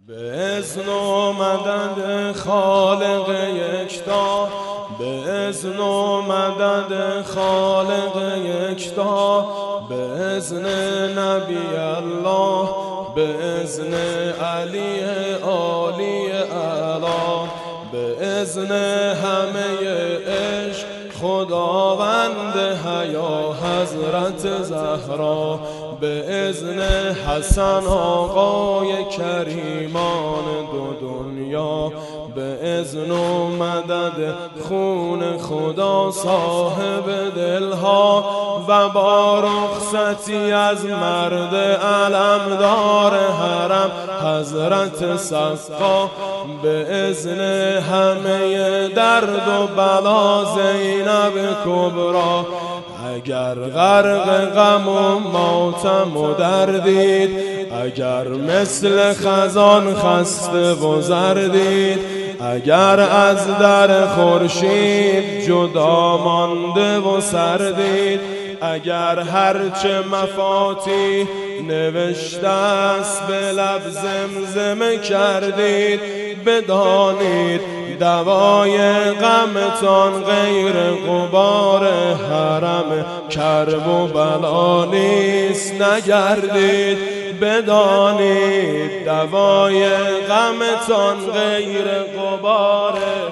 به اذن و مدد خالق یکتا، به اذن و مدد خالق یکتا، به اذن نبی الله، به اذن علی عالی اعلی، به اذن همه عشق خداوند حیا حضرت زهرا، به اذن حسن آقای کریمان دو دنیا، به اذن و مدد خون خدا صاحب دلها و با رخصتی از مرد علمدار حرم حضرت سقا، به اذن همه درد و بلا زینب کبرا. اگر غرق غم و ماتم و دردید، اگر مثل خزان خسته و زردید، اگر از در خورشید جدا مانده و سردید، اگر هرچه مفاتیح نوشته است به لب زمزمه کردید، بدانید دوای غمتان غیر غبار حرم کرب و بلا نیست، نگردید بدانید دوای غمتان غیر غبار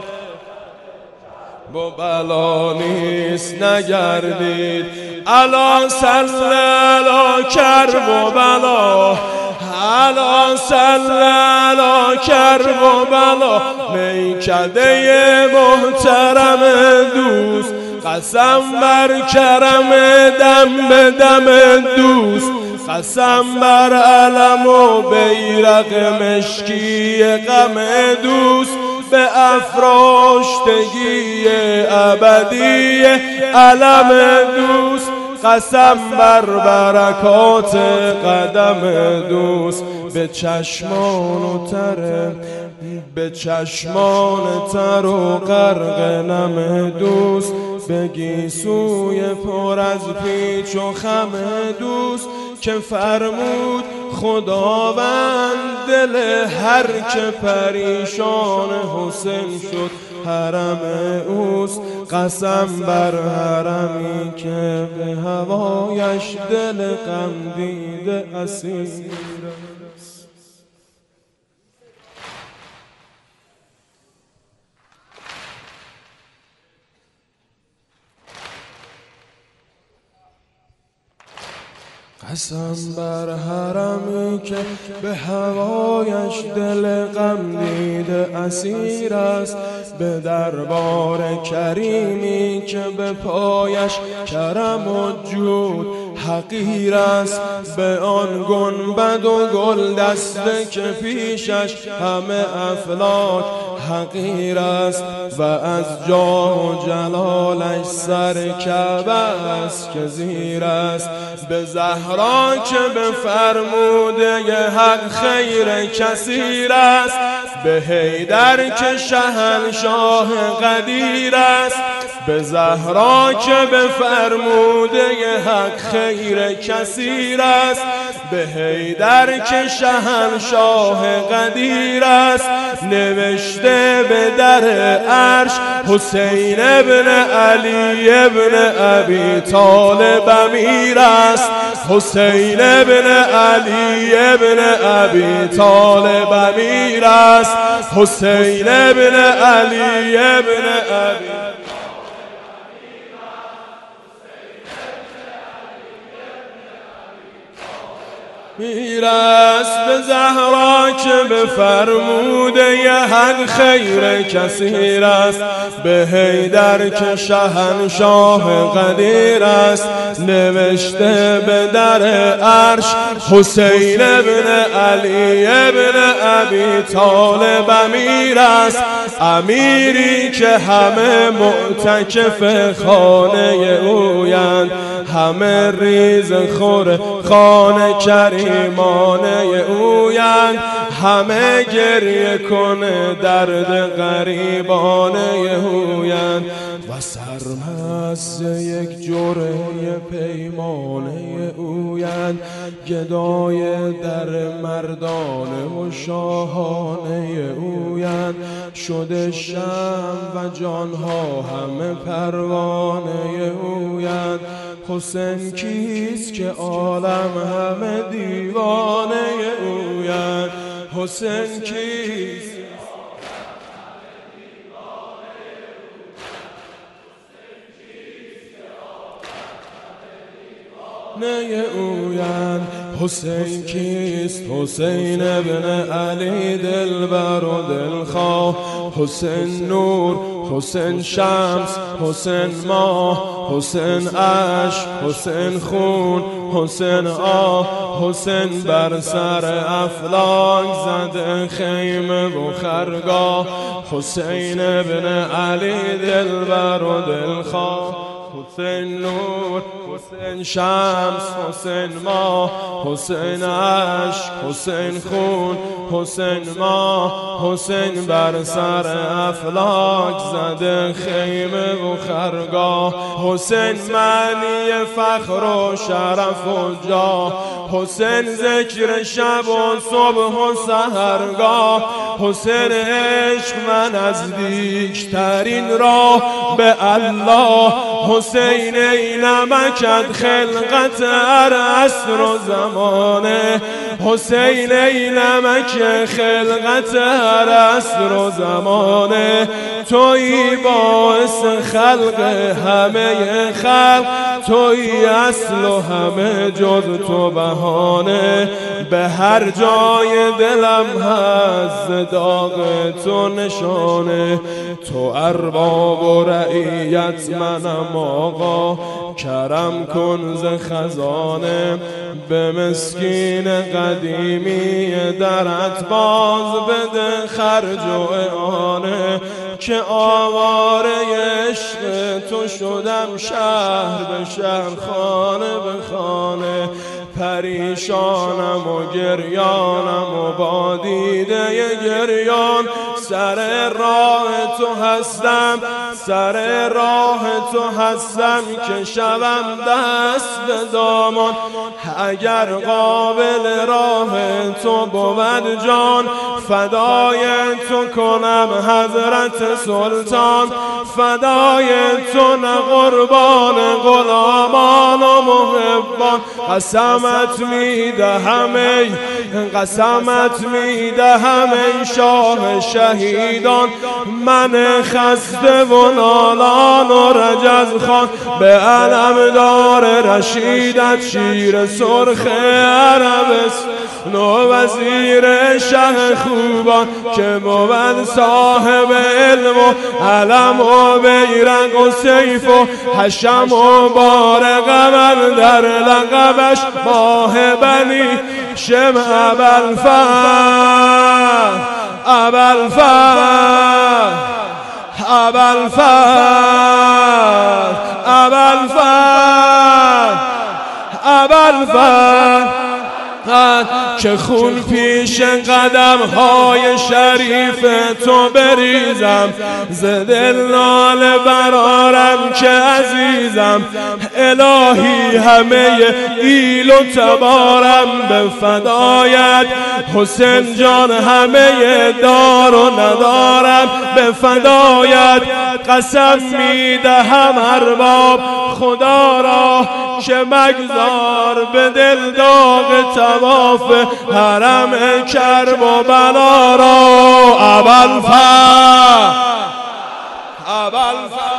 و بلا نیست، نگردید. الا صل علی کرب و بلا، الا صل علی کرب و بلا، میکده محترم دوست، قسم بر کرم دم به دم دوست، قسم بر علم و بیرق مشکی غم دوست، به افراشتگی ابدی علم دوست، قسم بر برکات قدم دوست، به چشمان و تر، به چشمان تر و غرق نم دوست، به گیسوی پر از پیچ و خم دوست، که فرمود خداوند دل هر که پریشان حسین شد حرم اوست، قسم بر حرمی که به هوایش دل غم دیده اسیر. قسم بر حرمی که به هوایش دل غم دیده اسیر است، به دربار کریمی که به پایش کرم و جود حقیر است، به آن گنبد و گل دسته که پیشش همه افلاک حقیر است، و از جاه و جلالش سر کعبه است که زیر است، به زهرا که به فرموده حق خیر کثیر است، به حیدر که شهنشاه قدیر است، به زهرا که به فرموده حق خیر کثیر است، به حیدر که شهنشاه قدیر است، نوشته به در عرش حسین ابن علی ابن ابی طالب امیر است، حسین ابن علی ابن ابی طالب امیر است، حسین ابن علی ابن ابی امیر است، به زهرا که به فرموده ی حق خیر کثیر است، به حیدر که شهنشاه قدیر است، نوشته به در عرش حسین ابن علی ابن ابی طالب امیر است، امیری که همه معتکف خانه اویند، همه ریز خور خانه کریم یتیمانه اویند، همه گریه کنه درد غریبانه اویند. و سرمست یک جرعه پیمانه اویند، گدای در مردانه و شاهانه اویند. شده شمع و جانها همه پروانه اویند. حسین کیست که عالم همه دیوانه اویند؟ حسین کیست؟ نه اویند. حسین کیست؟ حسین ابن علی دلبر و دلخواه، حسین نور، حسین شمس، حسین ماه، حسین عشق، حسین خون، حسین آه، حسین بر سر افلاک زده خیمه و خرگاه. حسین ابن علی دلبر و دلخواه، حسین نور، حسین شمس، حسین ماه، حسین عشق، حسین خون، حسین ماه، حسین بر سر افلاک زده خیمه و خرگاه. حسین معنی فخر و شرف و جاه، حسین ذکر شب و صبح و سحرگاه. حسین عشق و نزدیکترین راه به الله. حسین ای نمکت خلقت هر عصر و زمانه، حسین ای نمک خلقت هر عصر و زمانه. تویی باعث خلق همه خلق، تویی اصل و همه جز تو بهانه. به هر جای دلم هست داغ تو نشانه. تو ارباب و رعیت منم آقا، کرم کن ز خزانه. به مسکین قدیمی درت باز بده خرج و اعانه. که آواره عشق تو شدم شهر به شهر، خانه به خانه. پریشانم و گریانم و با دیده گریان، سر راه تو هستم، سر راه تو هستم که شوم دست به دامان. اگر قابل راه تو بود جان، فدای تو کنم حضرت سلطان. فدای تو نه قربان غلامان و محبان. قسمت میدهم ای، قسمت میدهم ای شاه شهیدان. من خسته و نالان و رجز خان، به علمدار رشیدت شیر سرخ عربست. نو وزیر شه خوبان که بود صاحب علم و علم و بیرق و سیف و حشم و بارقم در لقبش ماه بنی شم ابوالفتح. ابوالفتح ابوالفتح ابوالفتح ابوالفتح. که خون پیش قدم های شریف تو بریزم، ز دل ناله برارم که عزیزم. الهی همه ایل و تبارم به فدایت. حسین جان همه دار و ندارم به فدایت. قسم میدهم ارباب خدا را که مگذار به دل داغ طواف حرم کرب و بلا را. ابوالفتح ابوالفتح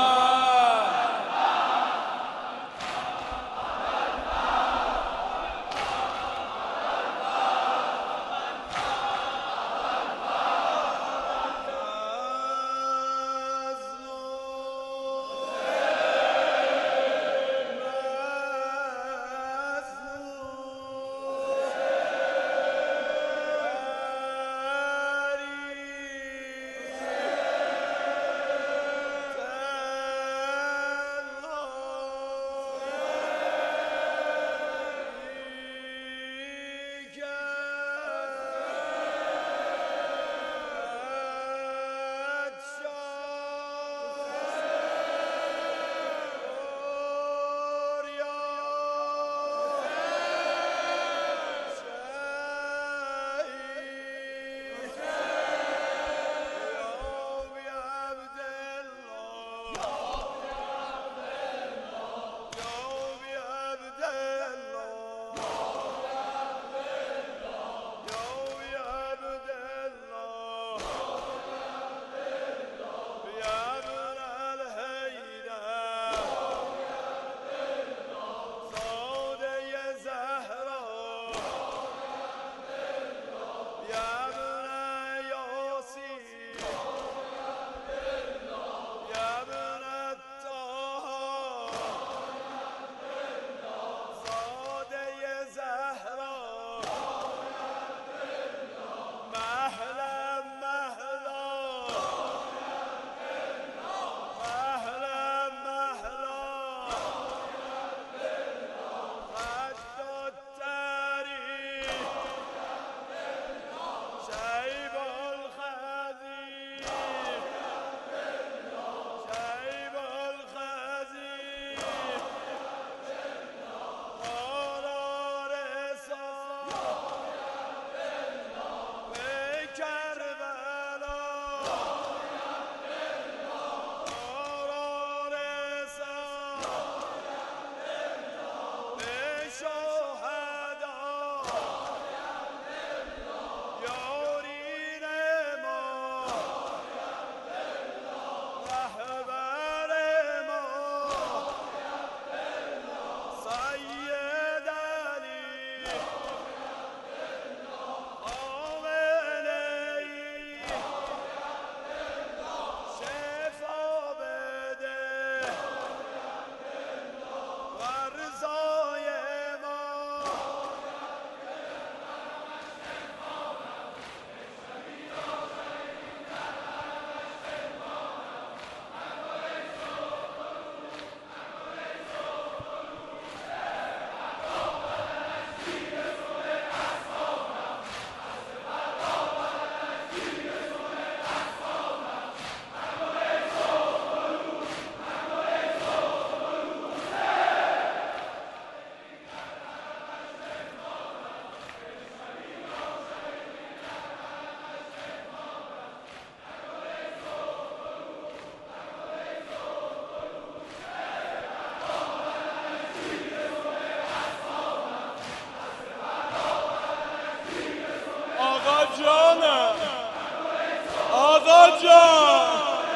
آقا جان.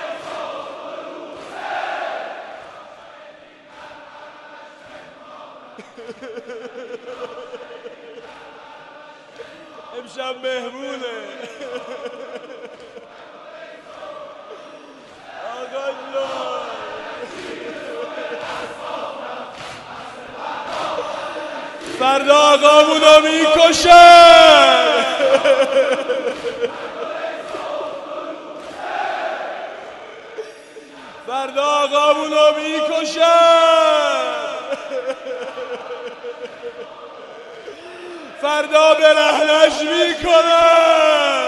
امشب مهمونه آقا جان. فردا آقامونو میکشن. فردا آقامونو میکشن. فردا به رهنش میکنن.